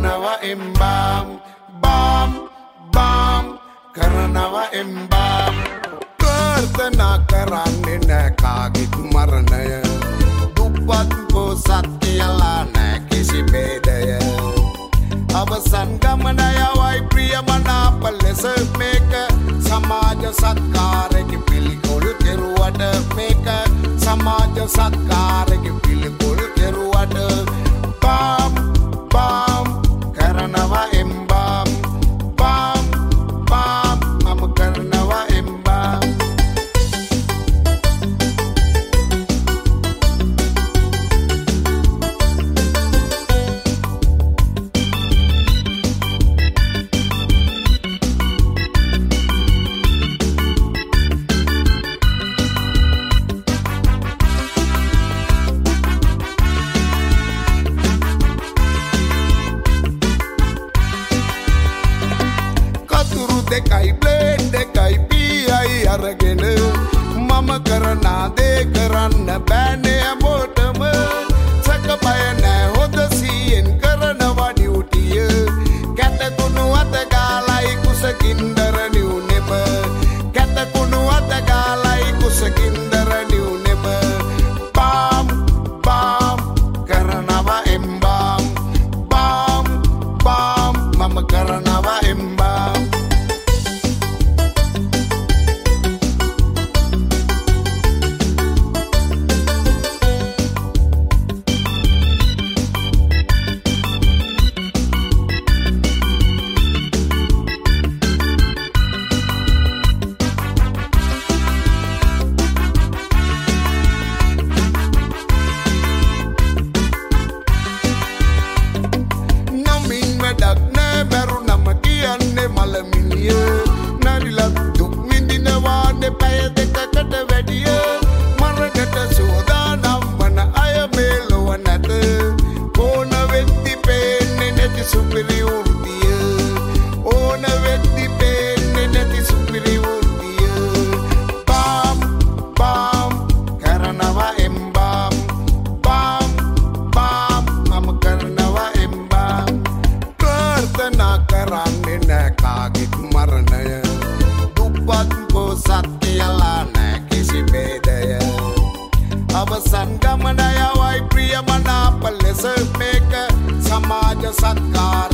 කරනවා එම්බාම් බාම් බාම් කරනවා එම්බාම් ප්‍රාර්ථනා කරන්නේ නෑ කාගෙත් මරණය දුප්පත් පොසත් කියලා නෑ කිසි ભેදය අවසන් ගමනයවයි ප්‍රියමනාප ලෙස මේක සමාජ සත්කාරෙක පිළිකුල් කෙරුවට මේක සමාජ සත්කාරෙක පිළිකුල් කෙරුවට බාම් බාම් කරනවා එම්බාම් බාම් බාම් මම කරනවා එම්බාම් දෙකයි බ්ලේඩ් දෙකයි පීයි අරගෙන මම කරනා දේ කරන්න බෑනේ හැමෝටම සැක බය නෑ හොඳ සීයෙන් කරනවා ඩියුටිය කැටකුණු අත ගාලයි කුසකින්දර නිවුනෙම කැටකුණු අත ගාලයි කුසකින්දර නිවුනෙම බාම් බාම් කරනවා එම්බාම් බාම් බාම් මම කරනවා එම්බාම් මැරුණම කියන්නේ මලමිනිය නරිලත් දුක් විඳිනවානේ පැය දෙකකට වැඩිය මරණට සූදානම් වන අය මේ ලොව නැත ඕන වෙද්දි පේන්නේ නැති සුපිරි වෘත්තිය ඕන වෙද්දි පේන්නේ නැති සුපිරි වෘත්තිය බාම් බාම් කරනවා එම්බාම් බාම් බාම් මම කරනවා එම්බාම් ප්‍රාර්ථනා කරන්නේ නෑ කාගෙත් මරණය දුප්පත් පොසත් කියලා නෑ කිසි ભેදය අවසන් ගමනයවයි ප්‍රියමනාප ලෙස මේක සමාජ සත්කාර